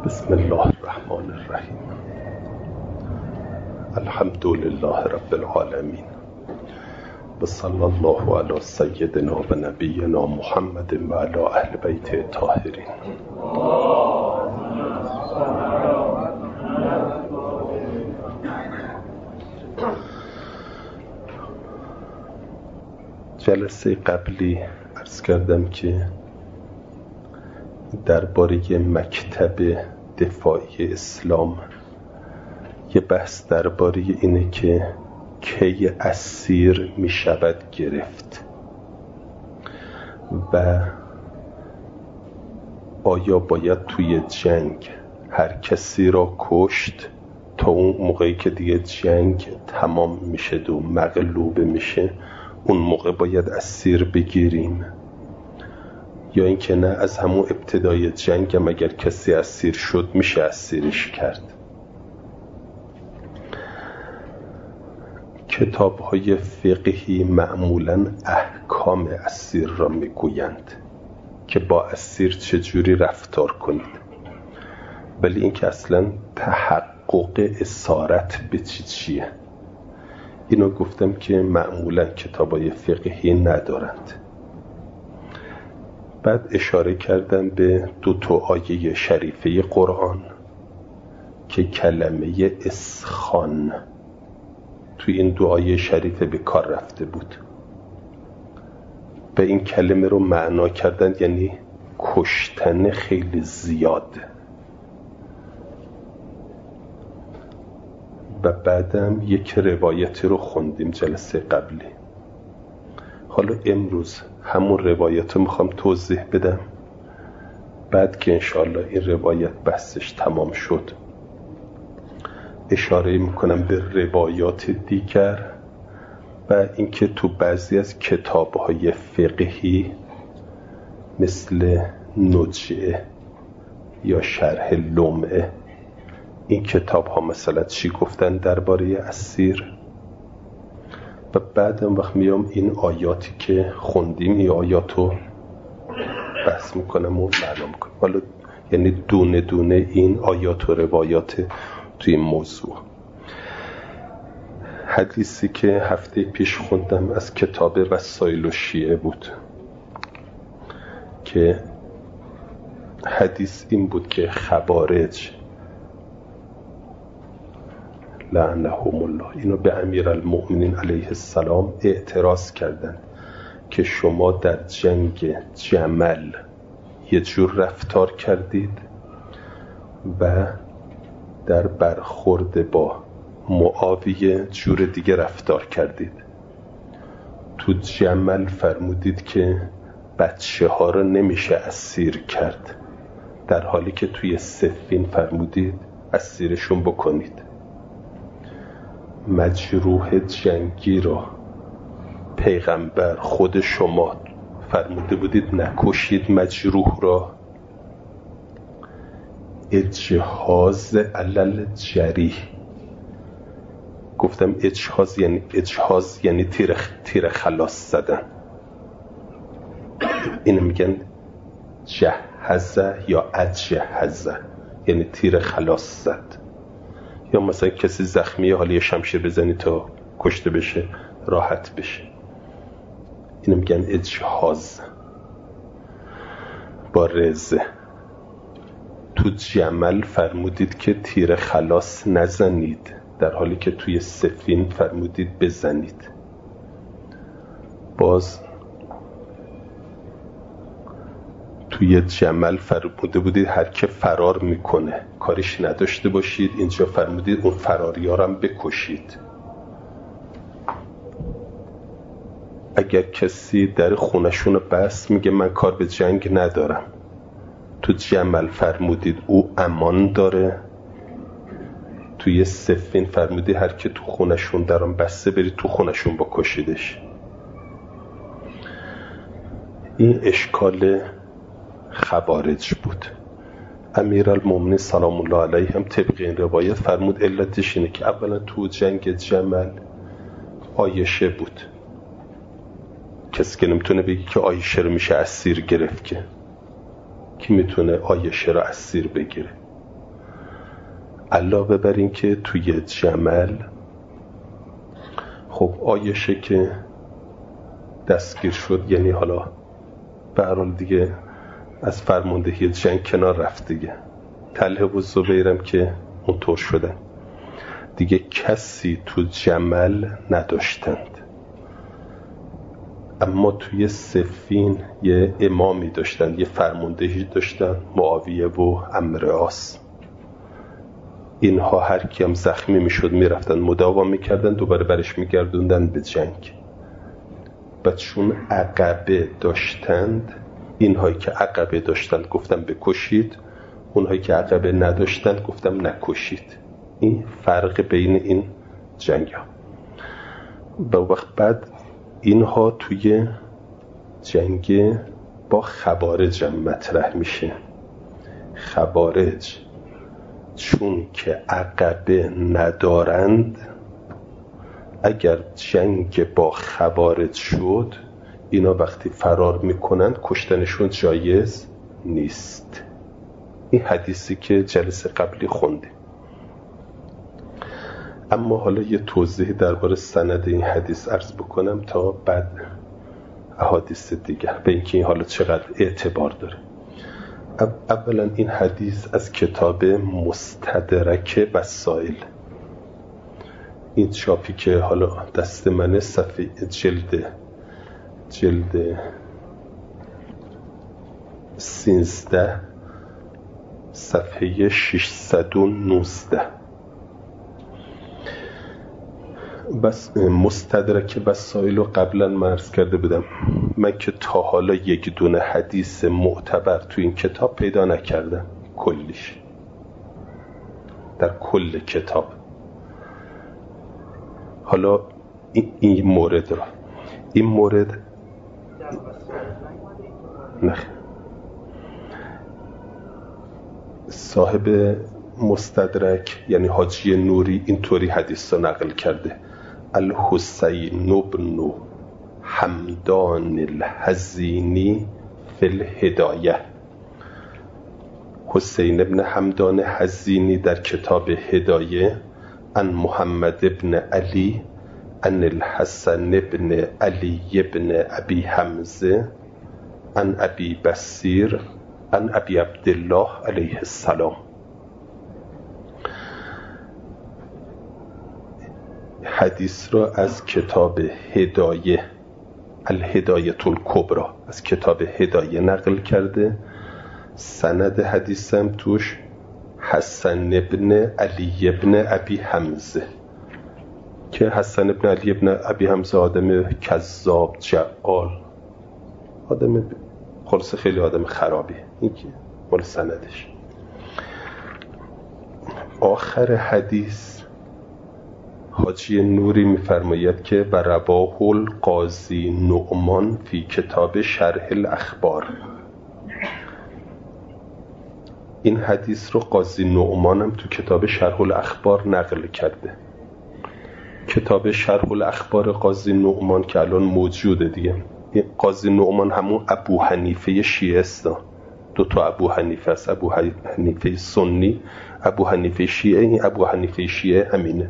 بسم الله الرحمن الرحیم. الحمد لله رب العالمین و صلی الله علی سیدنا و نبینا محمد و علی اهل بیت الطاهرین. جلسه قبلی عرض کردم که درباره مکتب دفاعی اسلام یه بحث درباره اینه که کی اسیر می شود گرفت و آیا باید توی جنگ هر کسی را کشت تا اون موقعی که دیگه جنگ تمام میشه و مغلوب میشه اون موقع باید اسیر بگیریم، یا اینکه نه از همون ابتدای جنگ هم اگر کسی اسیر شد میشه اسیرش کرد. کتاب‌های فقهی معمولاً احکام اسیر را میگویند که با اسیر چجوری رفتار کنید، ولی اینکه اصلاً تحقق اسارت به چیه اینو گفتم که معمولاً کتاب‌های فقهی ندارند. بعد اشاره کردم به 2 آیه شریفه قرآن که کلمه اسخان توی این 2 آیه شریفه به کار رفته بود و این کلمه رو معنا کردن یعنی کشتن خیلی زیاد. و بعدم یک روایتی رو خوندیم جلسه قبلی. حالا امروز همون روایت رو میخوام توضیح بدم، بعد که انشاءالله این روایت بحثش تمام شد اشاره میکنم به روایات دیگر و اینکه تو بعضی از کتاب‌های فقهی مثل نجعه یا شرح لمعه این کتاب‌ها مثلا چی گفتن درباره اسیر، و بعدم وقت میام این آیاتی که خوندیم این آیاتو بحث میکنم و معنا میکنم. حالا یعنی دونه دونه این آیات و روایات توی این موضوع. حدیثی که هفته پیش خوندم از کتاب رسائل الشیعه بود که حدیث این بود که خوارج لعنهم الله اینو به امیرالمؤمنین علیه السلام اعتراض کردند که شما در جنگ جمل یه جور رفتار کردید و در برخورد با معاویه جور دیگه رفتار کردید. تو جمل فرمودید که بچه ها رو نمیشه اسیر کرد، در حالی که توی صفین فرمودید اسیرشون بکنید. مجروح جنگی را پیغمبر خود شما فرموده بودید نکشید مجروح را. اجهاز علل جریح، گفتم اجهاز یعنی تیر خلاص زدن. اینو میگن جهزه یا اجهزه یعنی تیر خلاص زد. یا مثلا کسی زخمیه حالا یه شمشیر بزنی تا کشته بشه راحت بشه، اینو میگن اجهاز با رزه. تو جمل فرمودید که تیر خلاص نزنید، در حالی که توی صفین فرمودید بزنید. باز توی جمل فرموده بودید هر که فرار میکنه کاریش نداشته باشید، اینجا فرمودید اون فراریارم بکشید. اگر کسی در خونشون بس میگه من کار به جنگ ندارم، تو جمل فرمودید او امان داره، توی صفین فرمودید هر که تو خونشون درم بسته برید تو خونشون بکشیدش. این اشکال خوارج بود. امیرالمؤمنین سلام الله علیه هم طبق این روایت فرمود علتش اینه که اولا تو جنگ جمل عایشه بود. کسی که نمیتونه بگی که عایشه رو میشه اسیر گرفت، که کی میتونه عایشه رو اسیر بگیره؟ علاوه بر این که توی جمل خب عایشه که دستگیر شد، یعنی حالا به هر حال دیگه از فرماندهی جنگ کنار رفت دیگه، طلحه و زبیرم که اونطور شدن دیگه، کسی تو جمل نداشتند. اما توی صفین یه امامی داشتن، یه فرماندهی داشتن، معاویه و عمرو عاص. اینها هر کیم زخمی میشد میرفتن مداوا میکردن، دوباره برش میگردوندن به جنگ. و چون عقبه داشتند، اینهایی که عقبه داشتند گفتم بکشید، اونهایی که عقبه نداشتند گفتم نکشید. این فرق بین این جنگ ها. و وقت بعد اینها توی جنگ با خوارج مطرح میشه. خوارج چون که عقبه ندارند، اگر جنگ با خوارج شد، اینا وقتی فرار میکنند کشتنشون جایز نیست. این حدیثی که جلسه قبلی خوندیم. اما حالا یه توضیح درباره سند این حدیث عرض بکنم تا بعد احادیث دیگر، به اینکه این حالا چقدر اعتبار داره. اولا این حدیث از کتاب مستدرک وسائل، این چاپی که حالا دست منه، صفحه جلد 13 صفحه 619. بس مستدرک وسائل رو قبلا مرز کرده بودم من که تا حالا یک دونه حدیث معتبر تو این کتاب پیدا نکردم، کلیش در کل کتاب. حالا این مورد را، این مورد نه، صاحب مستدرک یعنی حاجی نوری اینطوری حدیث رو نقل کرده: الحسین بن حمدان الحزینی فی الهدایه. حسین ابن حمدان حزینی در کتاب هدایه، عن محمد ابن علی عن الحسن ابن علی ابن ابی حمزه عن ابی بصیر عن ابی عبدالله علیه السلام. حدیث را از کتاب هدایه، الهدایة الکبری، از کتاب هدایه نقل کرده. سند حدیثم توش حسن ابن علی ابن ابی حمزه، که حسن ابن علی ابن ابی حمزه آدم کذاب، جعال، آدم خلاصه خیلی آدم خرابی. این که مال سندش. آخر حدیث حاجی نوری میفرماید که و رواه القاضی نعمان فی کتاب شرح الاخبار. این حدیث رو قاضی نعمان هم تو کتاب شرح الاخبار نقل کرده. کتاب شرح الاخبار قاضی نعمان که الان موجوده دیگه. قاضی نعمان همون ابو حنیفه شیعه است. دو تا ابو حنیفه است، ابو حنیفه سنی، ابو حنیفه شیعه. این ابو حنیفه شیعه همینه.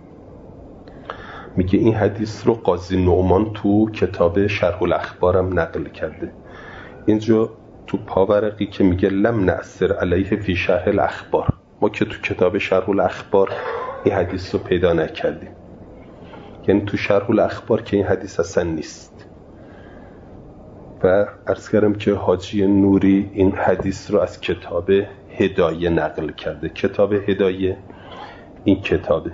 میگه این حدیث رو قاضی نعمان تو کتاب شرح الاخبار هم نقل کرده. اینجا تو پاورقی که میگه لم نأثر علیه فی شرح الاخبار، ما که تو کتاب شرح الاخبار این حدیث رو پیدا نکردیم. یعنی تو شرح الاخبار که این حدیث اصلا نیست. و عرض کردم که حاجی نوری این حدیث رو از کتاب هدایه نقل کرده. کتاب هدایه این کتابه: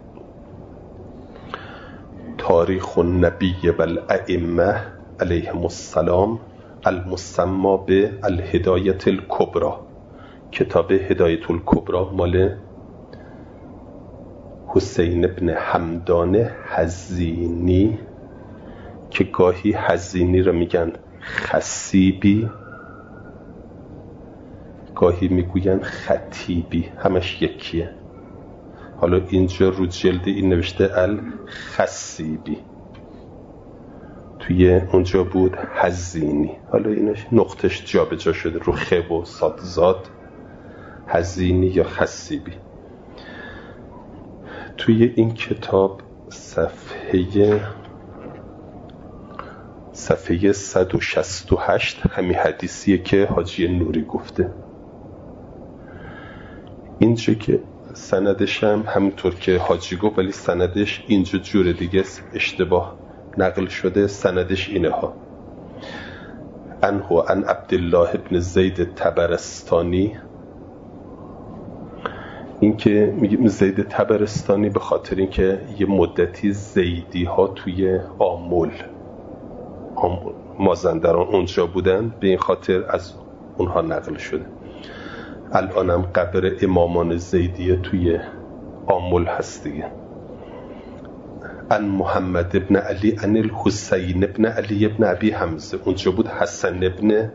تاریخ النبی و الائمه علیهم السلام المسمى به الهدایة الکبری. کتاب هدایة الکبری مال حسین ابن حمدان حزینی، که گاهی حزینی رو میگن خصیبی، گاهی میگوین خطیبی، همش یکیه. حالا اینجا رو جلد این نوشته الخصیبی، توی اونجا بود حزینی. حالا اینش نقطش جا به جا شده رو خب و صادزاد، حزینی یا خصیبی. توی این کتاب صفحه 168 همین حدیثیه که حاجی نوری گفته. اینجا که سندش هم همونطور که حاجی گفت ولی سندش اینجا جور دیگه اشتباه نقل شده. سندش اینه ها: عن عبدالله ابن زید طبرستانی. این که میگیم زید طبرستانی به خاطر اینکه یه مدتی زیدی ها توی آمل مازندران اونجا بودن، به این خاطر از اونها نقل شده. الانم قبر امامان زیدیه توی آمل هست دیگه. ان محمد ابن علی ان الحسین ابن علی ابن ابی حمزه. اونجا بود حسن ابن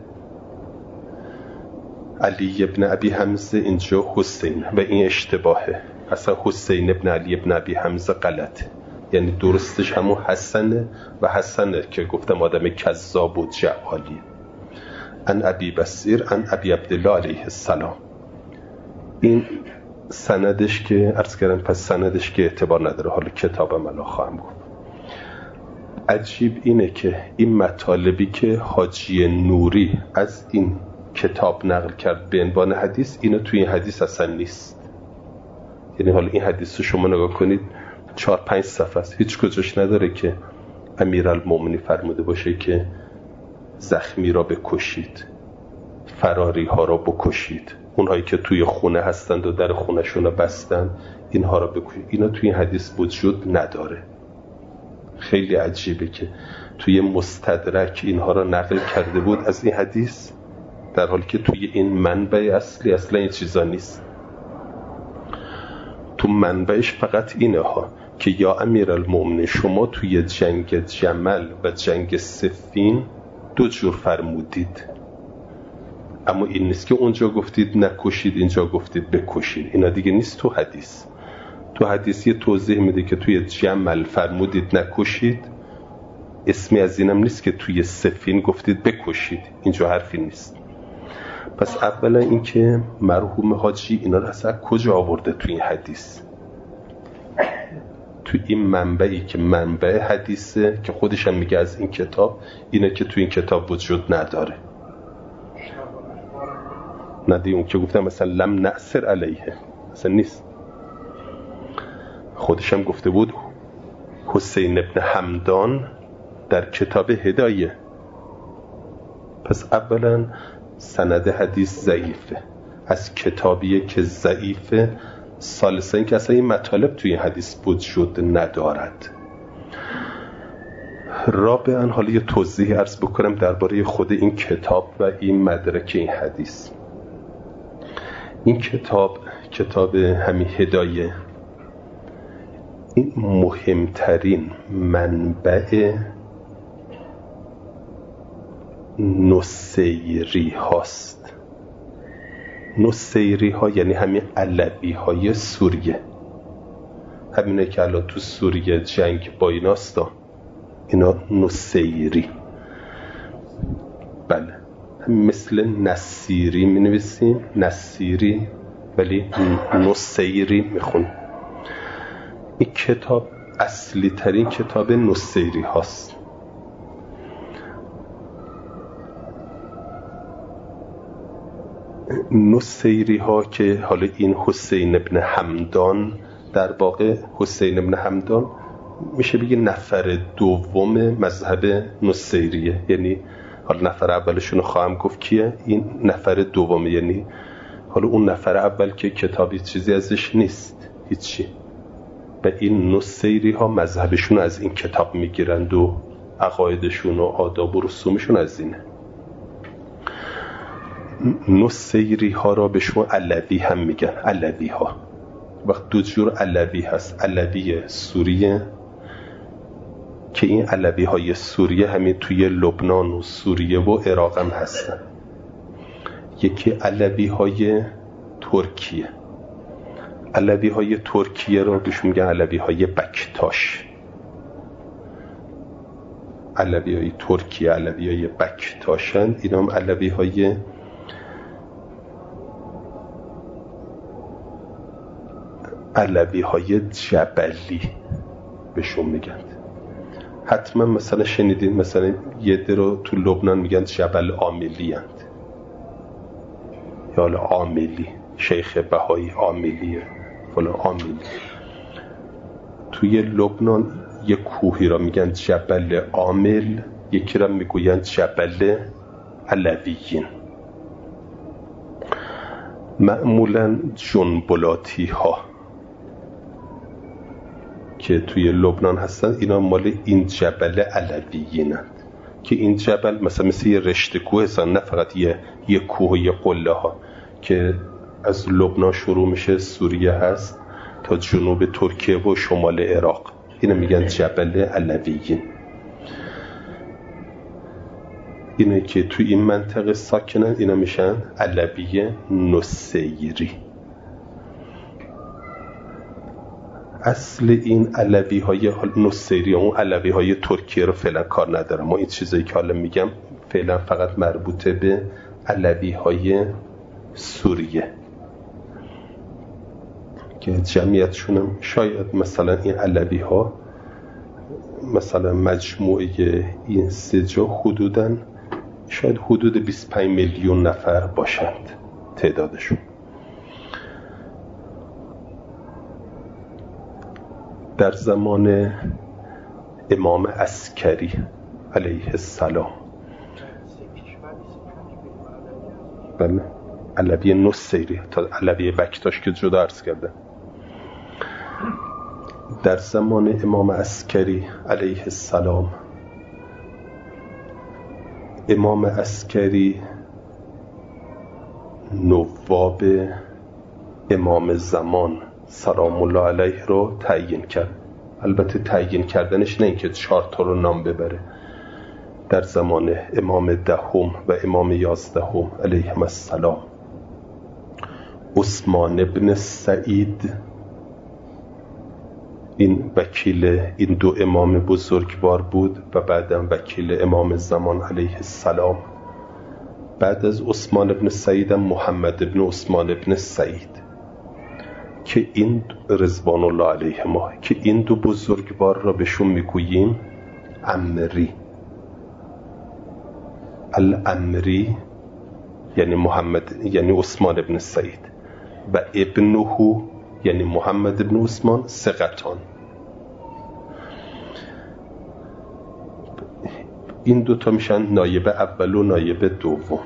علی ابن ابی حمزه، اینجا حسین، و این اشتباهه. اصلا حسین ابن علی ابن ابی حمزه غلطه، یعنی درستش همون حسنه و حسنه که گفتم آدم کذاب و جعالیه. ان ابی بصیر ان ابی عبدالله علیه السلام. این سندش که عرض کردم، پس سندش که اعتبار نداره. حالا کتابم الان خواهم گفت. عجیب اینه که این مطالبی که حاجی نوری از این کتاب نقل کرد به عنوان حدیث، اینو توی این حدیث اصلا نیست. یعنی حالا این حدیث رو شما نگاه کنید 4-5 صفحه است، هیچ کجاش نداره که امیرالمومنین فرموده باشه که زخمی را بکشید، فراری ها را بکشید، اونهایی که توی خونه هستند و در خونه‌شون رو بستن اینها را بکشید. اینا توی این حدیث وجود نداره. خیلی عجیبه که توی مستدرک اینها را نقل کرده بود از این حدیث، در حالی که توی این منبع اصلی اصلا این چیزا نیست. تو منبعش فقط اینه ها که یا امیرالمومنین شما توی جنگ جمل و جنگ صفین 2 جور فرمودید، اما این نیست که اونجا گفتید نکشید اینجا گفتید بکشید. اینا دیگه نیست تو حدیث. تو حدیث یه توضیح میده که توی جمل فرمودید نکشید، اسمی از اینم نیست که توی صفین گفتید بکشید. اینجا حرفی نیست. پس اولا این که مرحوم حاجی اینا رو اصلا کجا آورده توی این حدیث؟ توی این منبعی که منبع حدیثه که خودش هم میگه از این کتاب، اینه که توی این کتاب وجود نداره. ندی اون که گفتم مثلا لم نأثر علیه مثلا نیست. خودش هم گفته بود حسین ابن حمدان در کتاب هدایه. پس اولا سند حدیث ضعیفه، از کتابیه که ضعیفه. ثالثا این که اصلا این مطالب توی حدیث وجود ندارد. رابعا حالا یه توضیح عرض بکنم درباره خود این کتاب و این مدرک این حدیث. این کتاب همین هدایه، این مهمترین منبع نصیری هاست. نصیری ها یعنی همین علوی های سوریه، همینه که الان تو سوریه جنگ با ایناستا، اینا نصیری. بله مثل نصیری می نویسیم، نصیری، ولی نصیری می خون. این کتاب اصلی ترین کتاب نصیری هاست. نصیری ها که حالا این حسین ابن حمدان، در واقع حسین ابن حمدان میشه بگه نفر دوم مذهب نصیریه. یعنی حالا نفر اولشون رو خواهم گفت کیه، این نفر دومه. یعنی حالا اون نفر اول که کتابی چیزی ازش نیست، هیچی. و این نصیری ها مذهبشون از این کتاب میگیرند و عقایدشون و آداب و رسومشون از اینه. نصیری ها را به شما علوی هم میگن. علوی ها وقت 2 جور علوی هست. علوی سوریه که این علوی های سوریه همین توی لبنان و سوریه و عراق هم هستن. یکی علوی های ترکیه. علوی های ترکیه را بهش میگن علوی های بکتاش. علوی های ترکیه علوی های بکتاشن. اینا هم علوی های علوی های جبلی بهشون میگن. حتما مثلا شنیدین مثلا یه عده رو تو لبنان میگن جبل عاملی هند، یا حالا عاملی، شیخ بهایی عاملیه فلان عاملی. توی لبنان یه کوهی را میگن جبل عامل، یکی را میگوین جبل علویین. معمولا جنبلاتی ها که توی لبنان هستن اینا مال این جبل علویینند که این جبل مثل یه رشته کوه هستن، نه فقط یه کوه و یه قله ها که از لبنان شروع میشه، سوریه هست تا جنوب ترکیه و شمال عراق. اینا میگن جبل علویین. اینه که توی این منطقه ساکنن، اینا میشن علوی نصیری. اصل این علوی های نصیری اون علوی های ترکیه رو فعلا کار ندارم. ما این چیزایی که حالا میگم فعلا فقط مربوطه به علوی های سوریه که جمعیتشون هم شاید مثلا این علوی ها مثلا مجموعه این سه جا حدوداً شاید حدود 25 میلیون نفر باشند تعدادشون. در زمان امام عسکری علیه السلام، بله علوی نصیری تا علوی بکتاش که جدا عرض کرده، در زمان امام عسکری علیه السلام، امام عسکری نواب امام زمان سلام الله علیه رو تعیین کرد. البته تعیین کردنش نه اینکه 4 تا رو نام ببره. در زمان امام دهم و امام 11 علیهم السلام عثمان ابن سعید، این وکیل این دو امام بزرگوار بود و بعدم وکیل امام زمان علیه السلام. بعد از عثمان ابن سعید محمد ابن عثمان ابن سعید که این رضوان الله علیه ما که این دو بزرگوار را بهشون میگوییم امری. الامری یعنی محمد یعنی عثمان ابن سعید و ابنه یعنی محمد ابن عثمان ثقتان. این دوتا میشن نایب اول و نایب دوم.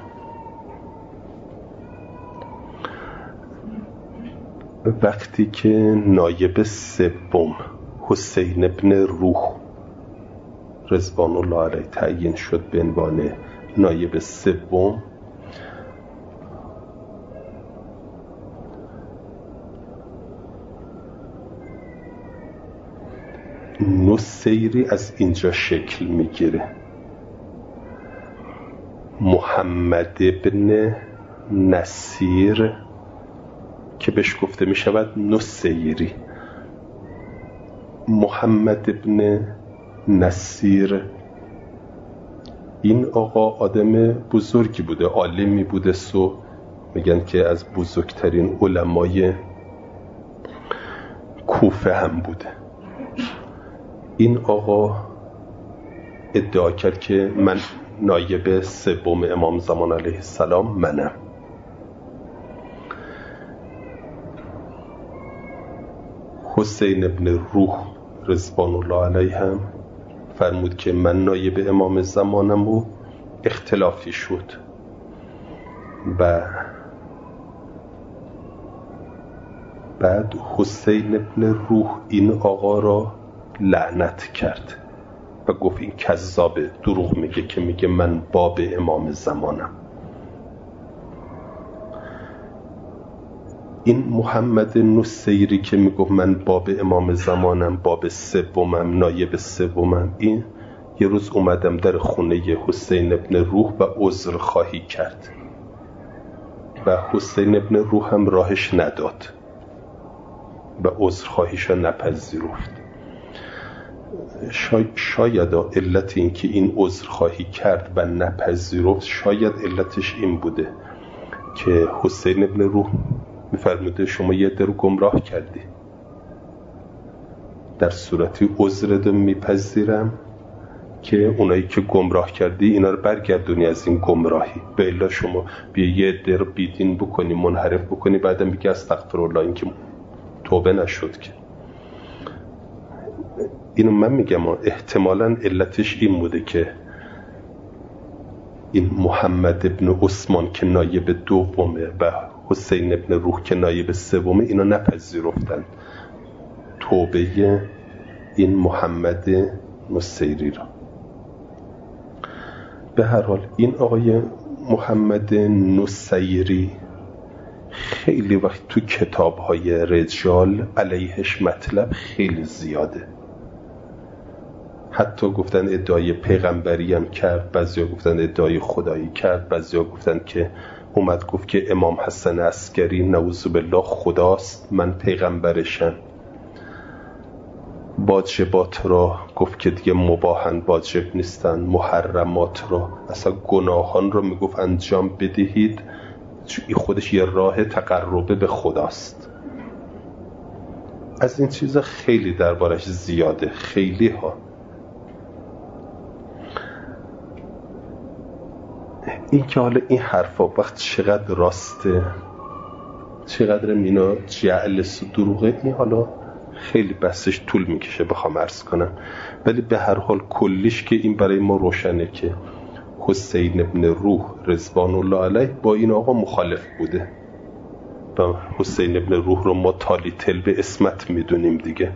وقتی که نایب سوم حسین ابن روح رضوان الله علیه تعیین شد به عنوان نایب سوم، نصیری از اینجا شکل میگیره. محمد ابن نصیر که بهش گفته میشود نصیری. محمد ابن نصیر این آقا آدم بزرگی بوده، عالمی بوده، میگن که از بزرگترین علمای کوفه هم بوده. این آقا ادعا کرد که من نایب سوم امام زمان علیه السلام منم. حسین ابن روح رضوان الله علیه هم فرمود که من نایب امام زمانم و اختلافی شد و بعد حسین ابن روح این آقا را لعنت کرد و گفت این کذابه، دروغ میگه که میگه من باب امام زمانم. این محمد نصیری که میگفت من باب امام زمانم، باب سومم، نایب سومم، این یه روز اومدم در خونه حسین ابن روح و عذر خواهی کرد و حسین ابن روح هم راهش نداد و عذر خواهیش نپذیرفت. شاید علت این که این عذر خواهی کرد و نپذیرفت شاید علتش این بوده که حسین ابن روح میفرموده شما یه در گمراه کردی در صورتی عذرت میپذیرم که اونایی که گمراه کردی اینا رو برگردونی از این گمراهی، به الا شما بیا یه عده رو بیدین بکنی، منحرف بکنی، بعدم میگه استغفرالله، این که توبه نشد که. اینو من میگم احتمالاً علتش این بوده که این محمد ابن عثمان که نایب دومه و حسین ابن روح که نایب سومه، اینا نپذیرفتن توبه این محمد نصیری را. به هر حال این آقای محمد نصیری خیلی وقت تو کتاب‌های رجال علیهش مطلب خیلی زیاده، حتی گفتن ادعای پیغمبری هم کرد، بعضیا گفتن ادعای خدایی کرد، بعضیا گفتن که اومد گفت که امام حسن عسکری نعوذ بالله خداست، من پیغمبرشم. واجبات را گفت که دیگه مباحن، واجب نیستن. محرمات را، اصلا گناهان را میگفت انجام بدهید، این خودش یه راه تقربه به خداست. از این چیزا خیلی دربارش زیاده، خیلی ها. این که حالا این حرفا وقت چقدر راسته، چقدر اینا جعل دروغه، این حالا خیلی بحثش طول میکشه بخوام عرض کنم، ولی به هر حال کلیش که این برای ما روشنه که حسین ابن روح رضوان الله علیه با این آقا مخالف بوده و حسین ابن روح رو ما تالی تل به اسمت میدونیم دیگه.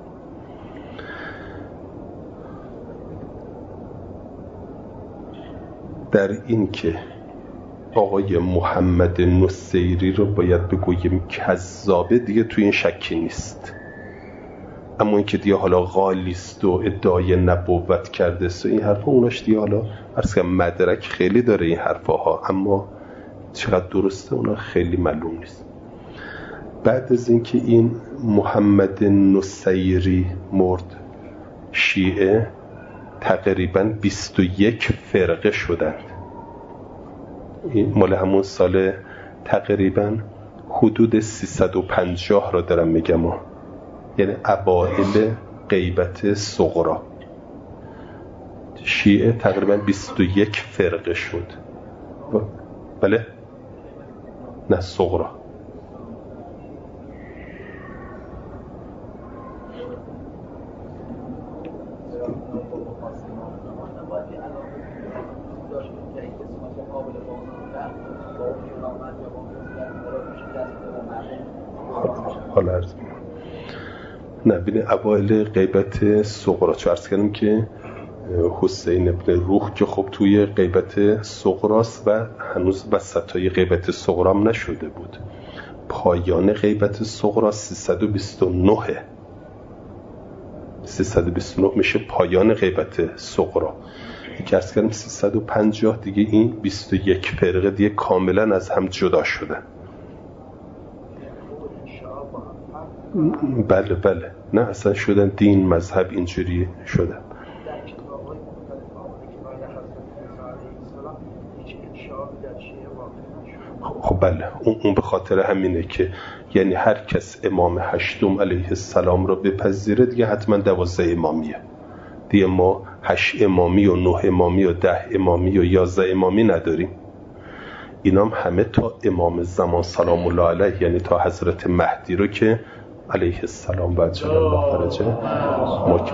در این که آقای محمد نصیری رو باید بگوییم کذابه دیگه توی این شکی نیست، اما این که دیگه حالا غالیست و ادعای نبوت کرده است و این حرفا، اوناش دیگه حالا عرض کنم مدرک خیلی داره این حرفاها، اما چقدر درسته اونا خیلی معلوم نیست. بعد از اینکه این محمد نصیری مرد، شیعه تقریباً 21 فرقه شدند. این مال همون سال تقریباً حدود 350 را دارم میگم، یعنی اوائل غیبت صغری شیعه تقریباً 21 فرقه شد. بله؟ نه صغری. حالا عرض نه بینه اوائل غیبت صغری چو عرض کردم که حسین ابن روح که خب توی غیبت صغراست و هنوز وسطای غیبت صغرام نشده بود. پایان غیبت صغرا 329 میشه پایان غیبت صغرا. که عرض کردم 350 دیگه این 21 فرقه دیگه کاملا از هم جدا شده. بله بله، نه اصلا شدن دین مذهب اینجوری شدن. خب بله، اون به خاطر همینه که یعنی هر کس امام هشتم علیه السلام رو بپذیره دیگه حتما 12 امامیه دیگه. ما 8 امامی و 9 امامی و 10 امامی و 11 امامی نداریم. اینام همه تا امام زمان سلام الله علیه، یعنی تا حضرت مهدی رو که علیه السلام و عجل الله فرجه ما که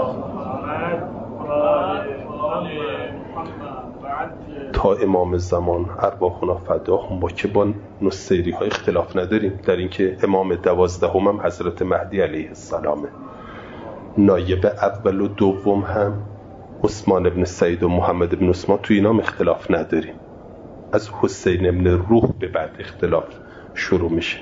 تا امام زمان ارواحنا فدا، ما که با نصیری ها اختلاف نداریم در اینکه امام 12 هم حضرت مهدی علیه السلامه. نایب اول و دوم هم عثمان ابن سعید و محمد ابن عثمان، توی اینام اختلاف نداریم. از حسین ابن روح به بعد اختلاف شروع میشه.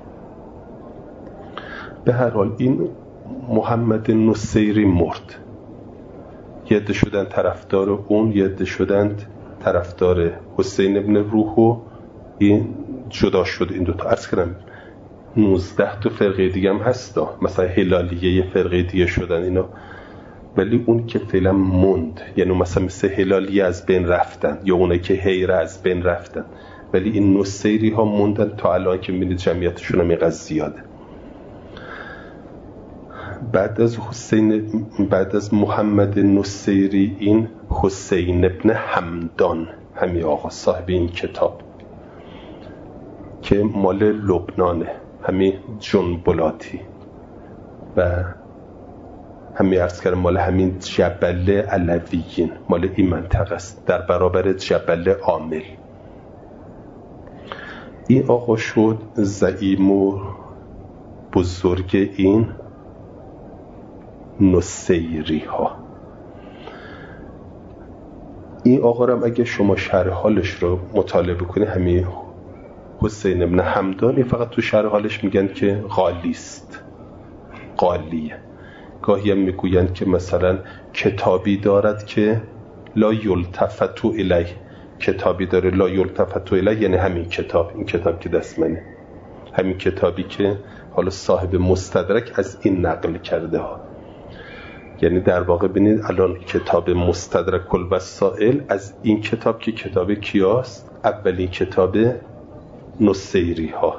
به هر حال این محمد نصیری مرد، یه عده شدن طرفدار اون، یه عده شدن طرفدار حسین ابن روح و این جدا شد این دوتا. عرض کردم 19 تا فرقه دیگه هم هستا، مثلا هلالیه یه فرقه دیگه شدن اینا، ولی اون که فعلا موند، یعنی مثلا مثل هلالیه از بین رفتن یا اونایی که حیره از بین رفتن، ولی این نصیری ها موندن تا الان که می‌بینید جمعیتشون هم اینقدر زیاده. بعد از محمد نصیری این حسین ابن همدان، همین آقا صاحب این کتاب که مال لبنانه، همین جنبلاتی و همین عرض کردم مال همین جبل علویین، مال این منطقه است در برابر جبل عامل. این آقا شد زعیم و بزرگ این نصیری ها. این آقا رو اگه شما شرح حالش رو مطالعه کنید، همین حسین ابن همدان، فقط تو شرح حالش میگن که غالی است، غالیه. گاهی هم میگویند که مثلا کتابی دارد که لا یلتفت الیه، کتابی داره لا یلتفت الیه، یعنی همین کتاب، این کتاب که دست منه، همین کتابی که حالا صاحب مستدرک از این نقل کرده ها. یعنی در واقع ببینید الان کتاب مستدرک الوسائل از این کتاب که کتاب کیاست؟ اولین کتاب نصیری ها،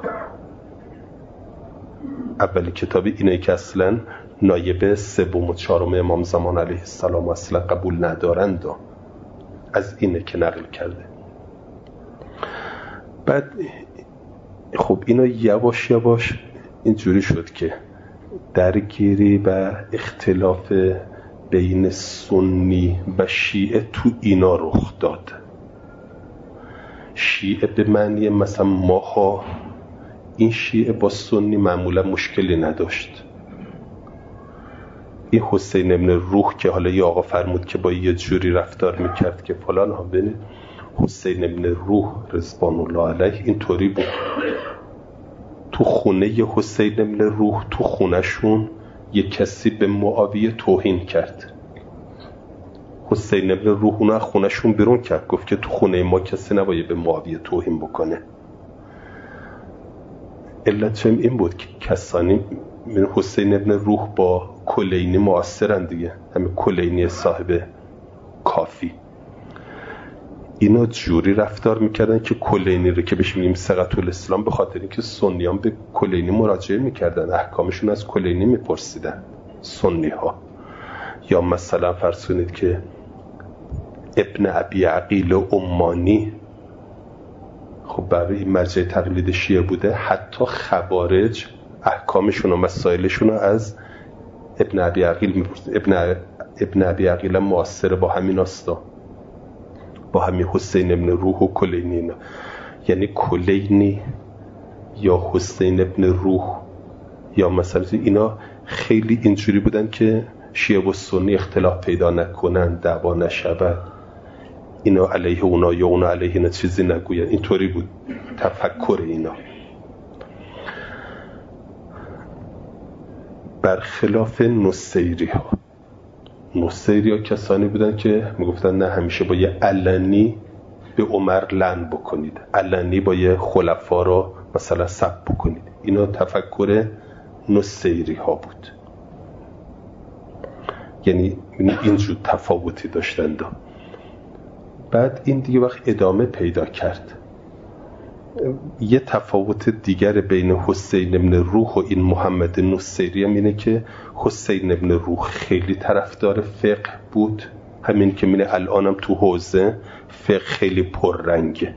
اولین کتاب اینه که اصلا نایب سوم و چهارم امام زمان علیه السلام اصلا قبول ندارند، از اینه که نقل کرده. بعد خب اینا یواش یواش اینجوری شد که درگیری و اختلاف بین سنی و شیعه تو اینا رخ داد. شیعه به معنی مثلا ماها، این شیعه با سنی معمولا مشکلی نداشت. این حسین ابن روح که حالا یه آقا فرمود که با یه جوری رفتار میکرد که فلان ها، ببینید حسین ابن روح رضوان الله علیه اینطوری بود. تو خونه حسین ابن روح، تو خونهشون یک کسی به معاویه توهین کرد. حسین ابن روح اونو از خونهشون بیرون کرد، گفت که تو خونه ما کسی نباید به معاویه توهین بکنه. علتش این بود که کسانی من حسین ابن روح با کلینی معاصرن دیگه، همین کلینی صاحب کافی، اینا جوری رفتار میکردن که کلینی رو که بهش میگیم ثقة الاسلام، به خاطر اینکه سنیان به کلینی مراجعه میکردن، احکامشون از کلینی میپرسیدن سنی ها. یا مثلا فرض کنید که ابن ابی عقیل عمانی خب برای این مرجع تقلید شیعه بوده، حتی خوارج احکامشون و مسائلشون رو از ابن ابی عقیل میپرسید. ابن ابی عقیل معاصر با همین استا، با همین حسین ابن روح و کلینی اینا. یعنی کلینی یا حسین ابن روح یا مثلا اینا خیلی اینجوری بودن که شیعه و سنی اختلاف پیدا نکنن، دعوا نشود، اینا علیه اونا یا اونا علیه اینا چیزی نگوین. اینطوری بود تفکر اینا. برخلاف نصیری ها، نصیری ها کسانی بودن که میگفتن نه همیشه با یه علنی به عمر لعن بکنید، علنی با یه خلفا رو مثلا سب بکنید. اینا تفکر نصیری ها بود. یعنی اینجور تفاوتی داشتند. بعد این دیگه وقت ادامه پیدا کرد. یه تفاوت دیگر بین حسین ابن روح و این محمد نصیری هم اینه که حسین ابن روح خیلی طرفدار فقه بود، همین که میره الانم تو حوزه فقه خیلی پررنگه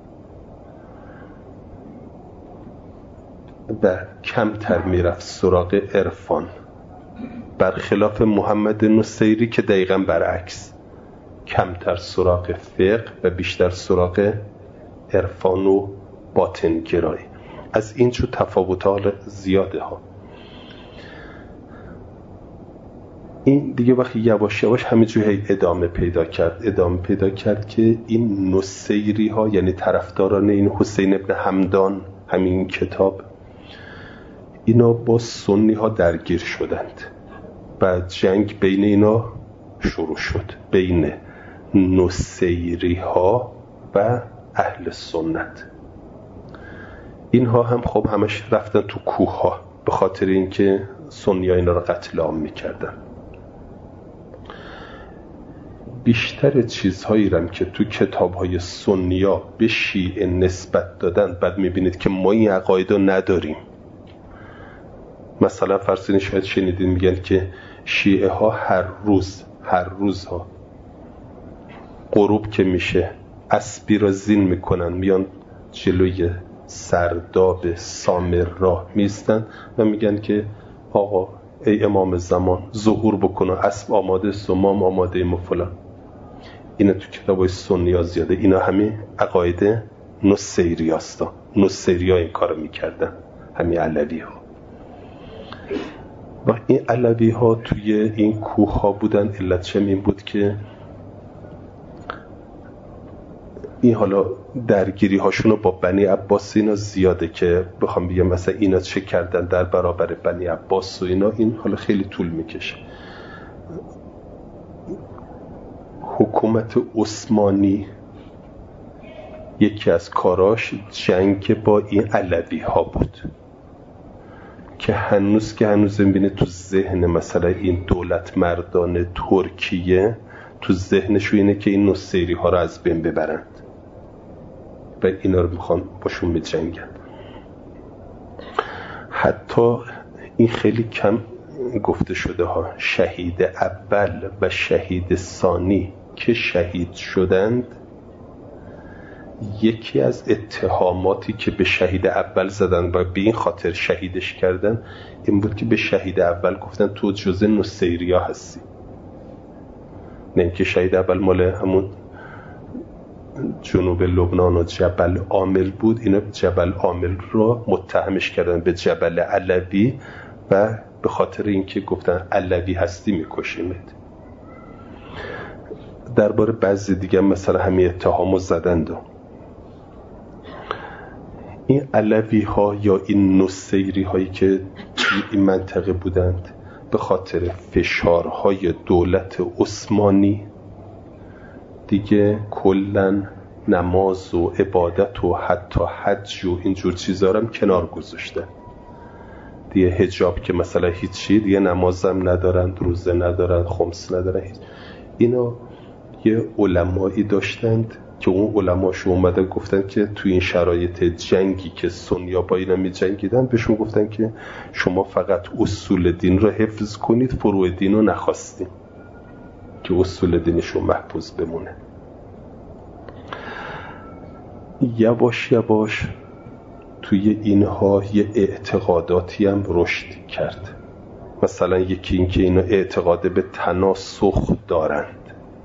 و کمتر میرفت سراغ عرفان، برخلاف محمد نصیری که دقیقاً برعکس، کمتر سراغ فقه و بیشتر سراغ عرفان و باطن گرایی. از این جو تفاوت‌ها زیاده ها. این دیگه وقتی یواش یواش همینجوری ادامه پیدا کرد که این نصیری ها یعنی طرفداران این حسین ابن همدان، همین کتاب، اینا با سنی ها درگیر شدند. بعد جنگ بین اینا شروع شد، بین نصیری ها و اهل سنت. اینها هم خب همش رفتن تو کوه ها به خاطر اینکه سنی ها اینا رو قتل عام میکردن. بیشتر چیزهایی رم که تو کتاب‌های سنی‌ها به شیعه نسبت دادن، بعد می‌بینید که ما این عقاید رو نداریم. مثلا فرض شاید شنیدین میگن که شیعه ها هر روز ها غروب که میشه اسبی را زین میکنن، میان جلوی سرداب سامرا میستن و میگن که آقا ای امام زمان ظهور بکن، اسب آماده، سمام آماده، فلان. اینا تو کتابای سنی ها زیاده. اینا همین عقاید نصیری هستا. نصیری ها این کار میکردن، همین علوی ها. و این علوی ها توی این کوه ها بودن. علتش این بود که این حالا درگیری هاشونو با بنی عباس اینا زیاده که بخوام بگم مثلا اینا چه کردن در برابر بنی عباس و اینا، این حالا خیلی طول میکشه. حکومت عثمانی یکی از کاراش جنگ با این علوی ها بود که هنوز میبینه تو ذهن مثلا این دولت مردان ترکیه تو ذهنشو اینه که این نصیری ها رو از بین ببرند و اینا رو میخوان باشون میجنگن. حتی این خیلی کم گفته شده ها، شهید اول و شهید ثانی که شهید شدند، یکی از اتهاماتی که به شهید اول زدن و به این خاطر شهیدش کردن این بود که به شهید اول گفتن تو جزء نصیریا هستی. نه که شهید اول مال همون جنوب لبنان و جبل عامل بود، اینا جبل عامل رو متهمش کردن به جبل علوی و به خاطر اینکه گفتن علوی هستی میکشیمت. درباره بعضی دیگه مثلا همین اتهامو زدند. این علوی ها یا این نصیری هایی که این منطقه بودند به خاطر فشارهای دولت عثمانی دیگه کلن نماز و عبادت و حتی حج و اینجور چیزا رو هم کنار گذاشتن دیگه. حجاب که مثلا هیچی دیگه، نمازم ندارن، روزه ندارن، خمس ندارن. اینا یه علمایی داشتند که اون علماشو اومدن گفتن که توی این شرایط جنگی که سنیا با اینا می جنگیدن بهشون گفتن که شما فقط اصول دین رو حفظ کنید، فروع دین رو نخواستین که اصول دینشون محفوظ بمونه. یواش یواش توی اینها یه اعتقاداتی هم رشد کرد. مثلا یکی این که اینا اعتقاد به تناسخ دارند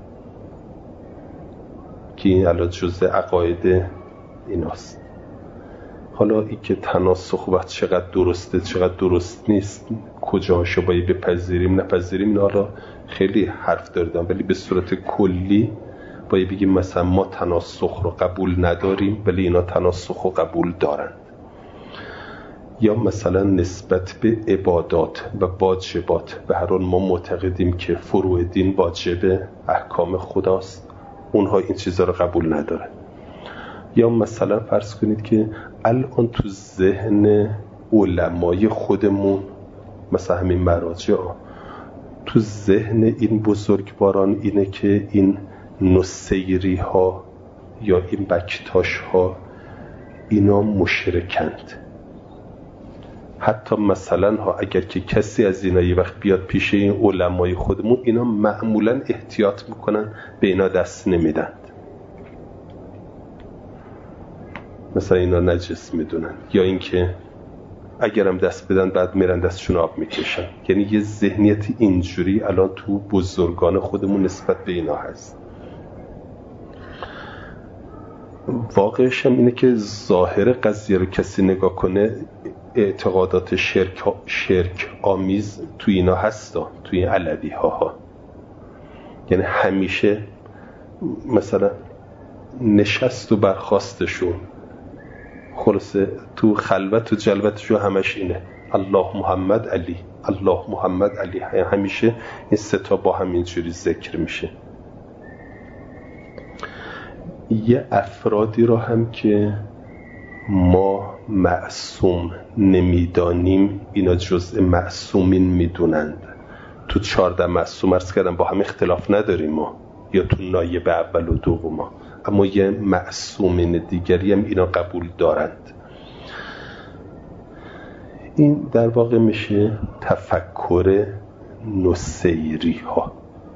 که این الان جزء عقاید ایناست. حالا این که تناسخ وقت چقدر درسته چقدر درست نیست، کجاشو باید بپذیریم نپذیریم، اینا حالا خیلی حرف داردن، ولی به صورت کلی باید بگیم مثلا ما تناسخ رو قبول نداریم ولی اینا تناسخ رو قبول دارند. یا مثلا نسبت به عبادات و واجبات، به هر حال ما معتقدیم که فروع دین واجب احکام خداست، اونها این چیزا رو قبول ندارن. یا مثلا فرض کنید که الان تو ذهن علمای خودمون، مثلا همین مراجع، تو ذهن این بزرگواران اینه که این نصیری ها یا این بکتاش ها اینا مشرکند. حتی مثلا ها اگر که کسی از اینا یه وقت بیاد پیش این علمای خودمون، اینا معمولا احتیاط میکنن به اینا دست نمیدن، مثلا اینا نجس میدونن، یا اینکه اگرم دست بدن بعد میرن دستشون آب میکشن. یعنی یه ذهنیت اینجوری الان تو بزرگان خودمون نسبت به اینا هست. واقعش هم اینه که ظاهر قضیه رو کسی نگاه کنه، اعتقادات شرک آمیز تو اینا هستا، تو این علوی ها. یعنی همیشه مثلا نشست و برخاستشون، خلاصه تو خلوت و جلوتشون همش اینه الله محمد علی، الله محمد علی. همیشه این سه تا با همینجوری ذکر میشه. یه افرادی رو هم که ما معصوم نمیدانیم اینا جزء معصومین میدونند. تو 14 معصوم عرض کردم با هم اختلاف نداریم ما، یا تو نایب اول و دوم، اما یه معصومین دیگری هم اینا قبول دارند. این در واقع میشه تفکر نصیری ها.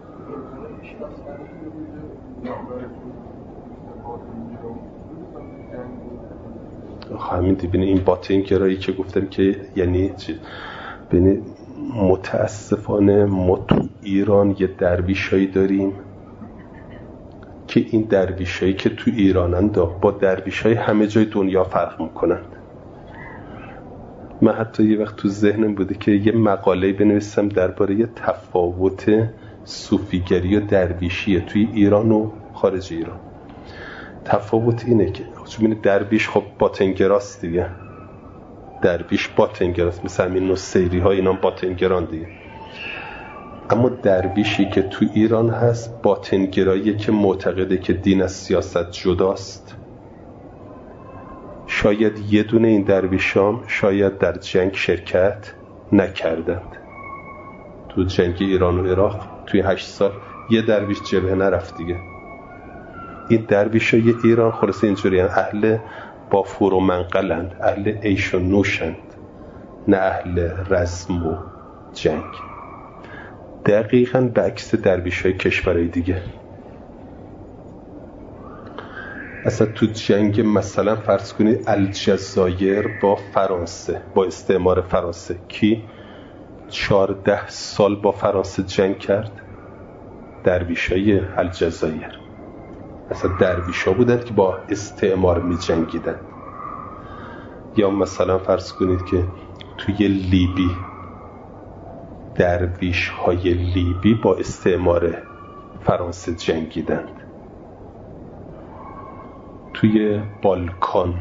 همین ببینید این باطن گرایی که گفتم که یعنی ببینید متاسفانه ما تو ایران یه درویشایی داریم که این درویشایی که تو ایرانن با درویشای همه جای دنیا فرق میکنن. من حتی یه وقت تو ذهنم بوده که یه مقاله بنویسم درباره یه تفاوت صوفیگری و درویشیه توی ایران و خارج ایران. تفاوت اینه که درویش خب باطنگراست دیگه، درویش باطنگراست، مثل همین نصیری ها اینا باطنگران دیگه. اما درویشی که تو ایران هست باطنگراییه که معتقده که دین از سیاست جداست. شاید یه دونه این درویشام شاید در جنگ شرکت نکردند. تو جنگ ایران و عراق توی 8 سال یه درویش جبهه نرفت دیگه. این درویشای ایران خلاص اینجوری اهل بافور و منقلند، اهل عیش و نوشند، نه اهل رزم و جنگ. دقیقاً به عکس درویشای کشورهای دیگه. اصلا تو جنگ مثلا فرض کنید الجزایر با فرانسه، با استعمار فرانسه، کی 14 سال با فرانسه جنگ کرد؟ درویشای الجزایر. اصلا درویشا بودن که با استعمار می جنگیدن. یا مثلا فرض کنید که توی لیبی درویش های لیبی با استعمار فرانسه جنگیدند. توی بالکان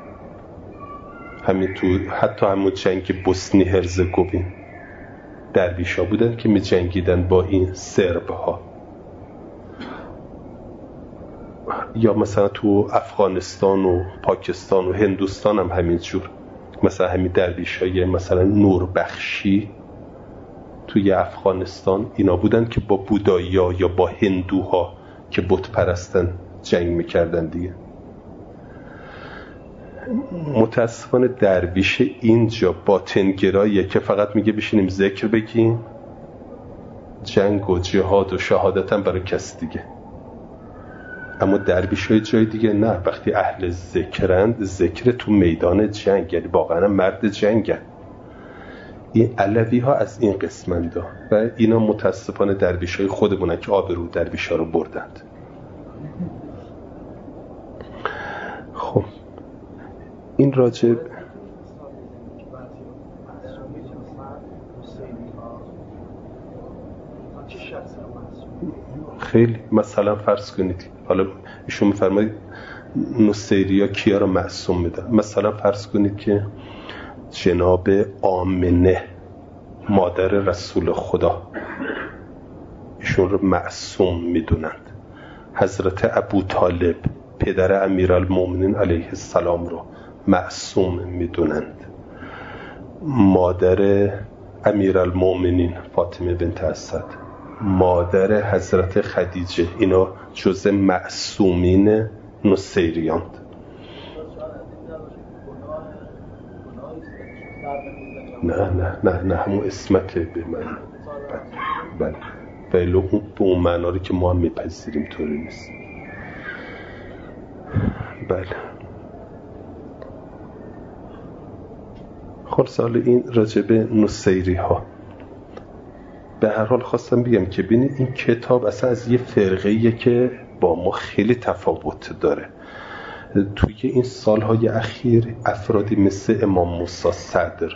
همین تو حتی همون جنگ بوسنی هرزگوین درویش ها بودن که می جنگیدن با این سرب ها. یا مثلا تو افغانستان و پاکستان و هندوستان هم همین جور، مثلا همین درویش های مثلا نوربخشی توی افغانستان اینا بودن که با بودایی ها یا با هندوها که بت پرستن جنگ میکردن دیگه. متاسفانه درویش اینجا باطنگراییه که فقط میگه بشینیم ذکر بگیم، جنگ و جهاد و شهادت هم برای کس دیگه. اما درویش های جای دیگه نه، وقتی اهل ذکرند ذکر تو میدان جنگ، یعنی واقعا مرد جنگن. این علوی ها از این قسمنده و اینا متاسفانه درویش های خودمونن که آبرو درویش ها رو بردند. خب این راجب خیلی مثلا فرض کنید، حالا ایشون میفرمایید نصیریا کیا رو معصوم میدن. مثلا فرض کنید که جناب آمنه مادر رسول خدا ایشون رو معصوم میدونند. حضرت ابو طالب پدر امیرالمومنین علیه السلام رو معصوم میدونند. مادر امیرالمومنین فاطمه بنت اسد، مادر حضرت خدیجه، اینا جزء معصومین نصیریاند. نه همون اسمت به من بله ولی به اون معنی که ما هم میپذیریم طوری نیست. بله خلاص حالا این راجبه نصیری ها. به هر حال خواستم بگم که ببینید این کتاب اصلا از یه فرقه‌ایه که با ما خیلی تفاوت داره. توی این سالهای اخیر افرادی مثل امام موسی صدر،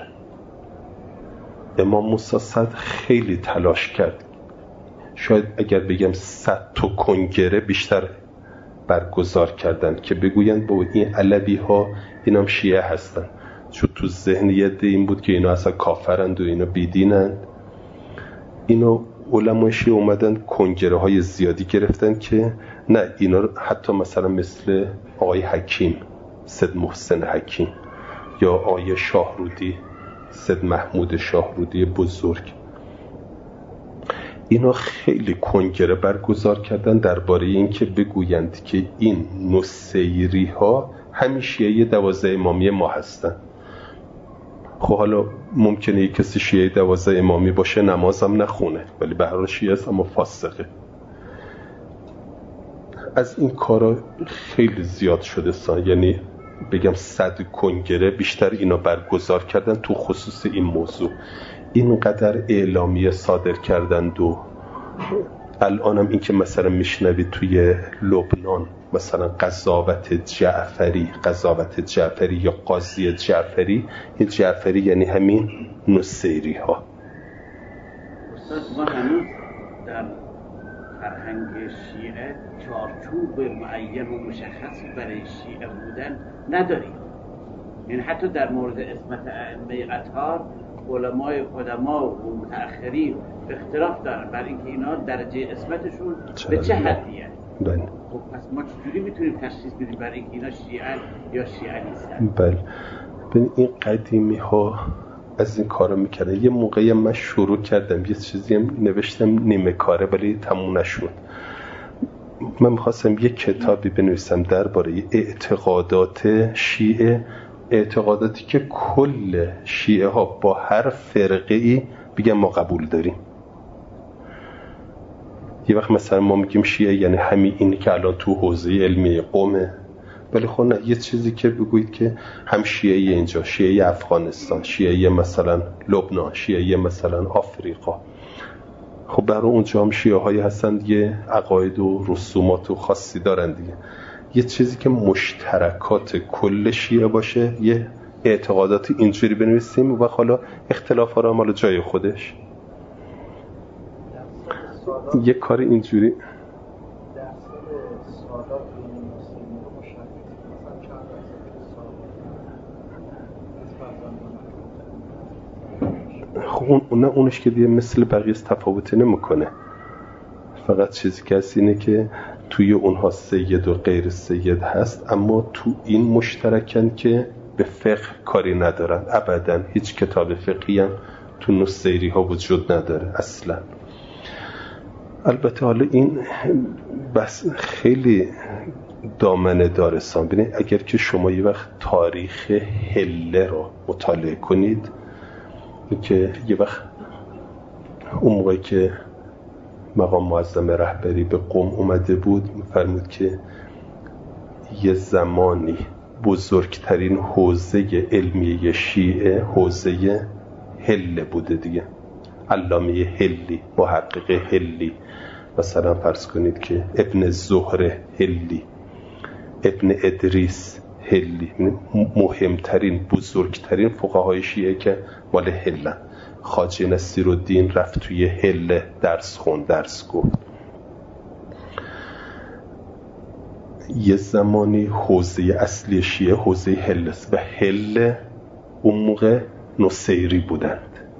امام موسی صدر خیلی تلاش کرد، شاید اگر بگم 100 تا کنگره بیشتر برگزار کردن که بگویند با این علوی ها اینام شیعه هستن، چون تو ذهن یه عده این بود که اینا اصلا کافرند و اینا بیدینند. اینا علمای شیعه اومدن کنگره های زیادی گرفتن که نه اینا حتی مثلا مثل آقای حکیم سید محسن حکیم یا آقای شاهرودی سید محمود شاهرودی بزرگ، اینا خیلی کنگره برگزار کردن درباره این که بگویند که این نصیری ها همیشه یه 12 امامی ما هستن. خب حالا ممکنه یک کسی شیعه 12 امامی باشه نمازم نخونه ولی به هر حال شیعه است اما فاسقه. از این کارا خیلی زیاد شده یعنی بگم 100 کنگره بیشتر اینا برگزار کردن تو خصوص این موضوع. اینقدر اعلامیه صادر کردند و الانم این که مثلا میشنوید توی لبنان مثلا قضاوت جعفری یا قاضی جعفری، این جعفری یعنی همین نصیری ها. استاد ما هنوز در فرهنگ شیعه چارچوب معین و مشخصی برای شیعه بودن نداریم. یعنی حتی در مورد اسمت ائمه اطهار علمای قدما و متأخرین اختلاف دارن برای اینکه اینا درجه اسمتشون به چه حدیه. بله. خب پس ما چجوری میتونیم تشخیص بدیم برای اینکه اینا شیعه یا شیعه نیستن؟ بله. ببین این قدیمی ها از این کارا میکردن. یه موقعی من شروع کردم یه چیزی هم نوشتم نیمه کاره ولی تموم نشد. من میخواستم یه کتابی بنویسم درباره اعتقادات شیعه، اعتقاداتی که کل شیعه ها با هر فرقه ای بگن ما قبول داریم. یه وقت مثلا ما میگیم شیعه یعنی همین اینی که الان تو حوزه علمی قومه، ولی خب نه، یه چیزی که بگویید که هم شیعه اینجا، شیعه افغانستان، شیعه مثلا لبنان، شیعه مثلا آفریقا، خب برای اونجا هم شیعه هایی هستن یه عقاید و رسومات و خاصی دارن دیگه. یه چیزی که مشترکات کل شیعه باشه، یه اعتقادات اینجوری بنویسیم و حالا اختلاف ها رو مال جای خودش. یه کار اینجوری خب اونش که دیگه مثل بقیه تفاوتی نمیکنه. فقط چیزی که هست اینه که توی اونها سید و غیر سید هست، اما تو این مشترکن که به فقه کاری ندارن. ابدا هیچ کتاب فقهی هم تو نصیری ها وجود نداره اصلا. البته حالا این بس خیلی دامنه داره سان. ببینید اگر که شما یه وقت تاریخ هله رو مطالعه کنید که یه وقت اون موقعی که مقام معظم رهبری به قم اومده بود می‌فرمود که یه زمانی بزرگترین حوزه علمیه شیعه حوزه هله بوده دیگه. علامه هلی، محقق هلی، مثلا فرض کنید که ابن زهره هلی، ابن ادریس هلی، مهمترین بزرگترین فقهای شیعه که مال هلن. خواجه نصیرالدین رفت توی هله درس گفت. یه زمانی حوزه اصلی شیعه حوزه هله است و هله اون موقع نصیری بودند.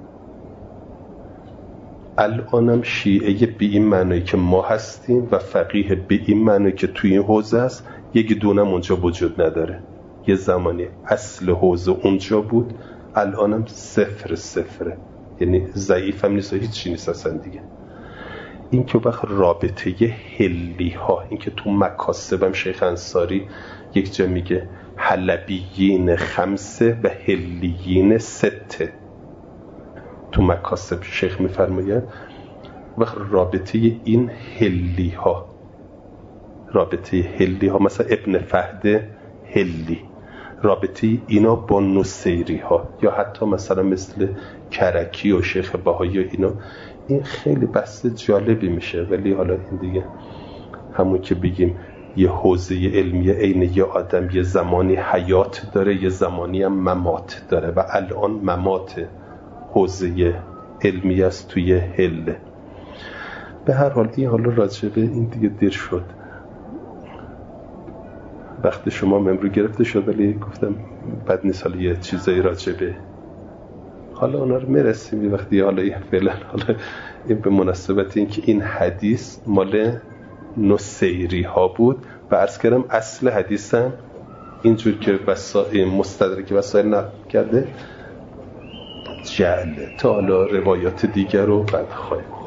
الانم شیعه به این معنی که ما هستیم و فقیه به این معنی که توی این حوزه است، یکی دونم اونجا وجود نداره. یه زمانی اصل حوزه اونجا بود، الانم صفره، یعنی ضعیف هم نیست و هیچ چی نیست اصلا دیگه. این که وقت رابطه هلی ها، این که تو مکاسبم شیخ انصاری یک جا میگه حلبیین 5 و هلیین 6. تو مکاسب شیخ میفرماید وقت رابطه این هلی ها، رابطه هلی ها مثلا ابن فهد هلی، رابطه اینا با نصیری ها یا حتی مثلا مثل کرکی و شیخ بهایی و اینا، این خیلی بحث جالبی میشه. ولی حالا این دیگه همون که بگیم یه حوزه علمیه عین یه آدم یه زمانی حیات داره یه زمانی هم ممات داره و الان ممات حوزه علمی است توی هله. به هر حال این حالا راجبه این دیگه دیر شد، وقت شما امرو گرفته شد، ولی گفتم بد نیست حالا یه چیزایی راجبه حالا اونا رو میرسیم یه وقتی. حالا فعلا حالا این به مناسبت این که این حدیث مال نصیری ها بود و عرض کردم اصل حدیثم اینجور که مستدرک وسائل نقل کرده جعله. تا حالا روایات دیگر رو بعد خواهیم